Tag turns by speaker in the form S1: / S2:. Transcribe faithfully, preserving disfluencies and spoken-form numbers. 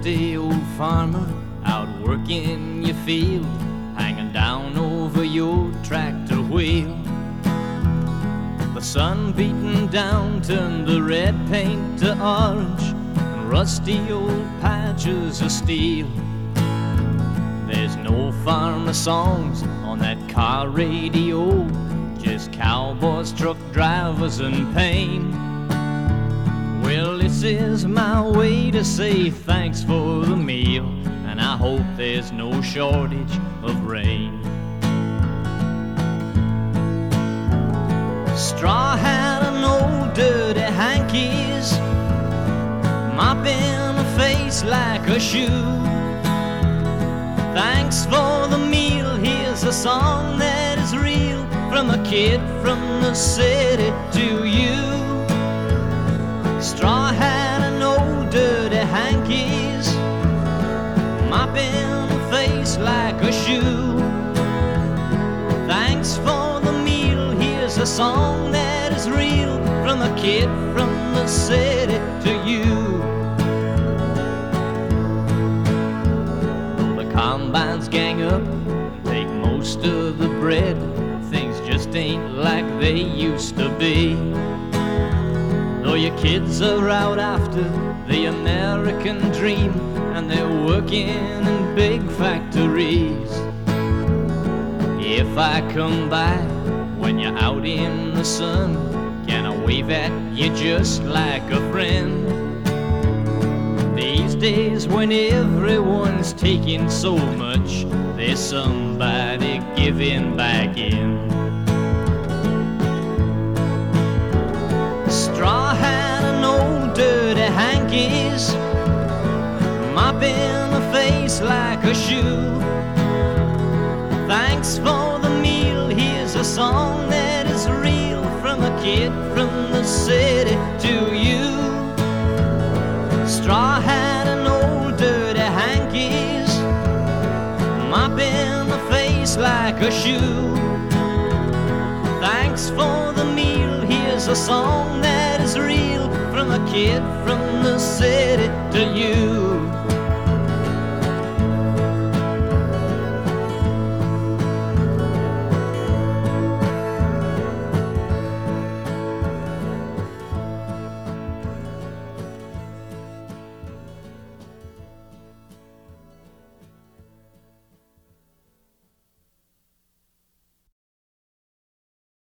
S1: thrifty old farmer out working your field, hanging down over your tractor wheel. The sun beating down turned the red paint to orange and rusty old patches of steel. There's no farmer songs on that car radio, just cowboys, truck drivers, and pain. Well, this is my way to say thanks for the meal, and I hope there's no shortage of rain. Straw hat and old dirty hankies, mopping a face like a shoe. Thanks for the meal, here's a song that is real, from a kid from the city to you. Straw hat and old dirty hankies, mopping a face like a shoe. Thanks for the meal, here's a song that is real, from a kid from the city to you. Combines gang up and take most of the bread, things just ain't like they used to be. Though your kids are out after the American dream, and they're working in big factories. If I come by when you're out in the sun, can I wave at you just like a friend? These days when everyone's taking so much, there's somebody giving back in. Straw hat and old dirty hankies, mopping a face like a shoe. Thanks for the meal, here's a song that is real, from a kid from the city to you. Straw hat and old dirty hankies, mopping the face like a shoe. Thanks for the meal, here's a song that is real, from a kid from the city to you.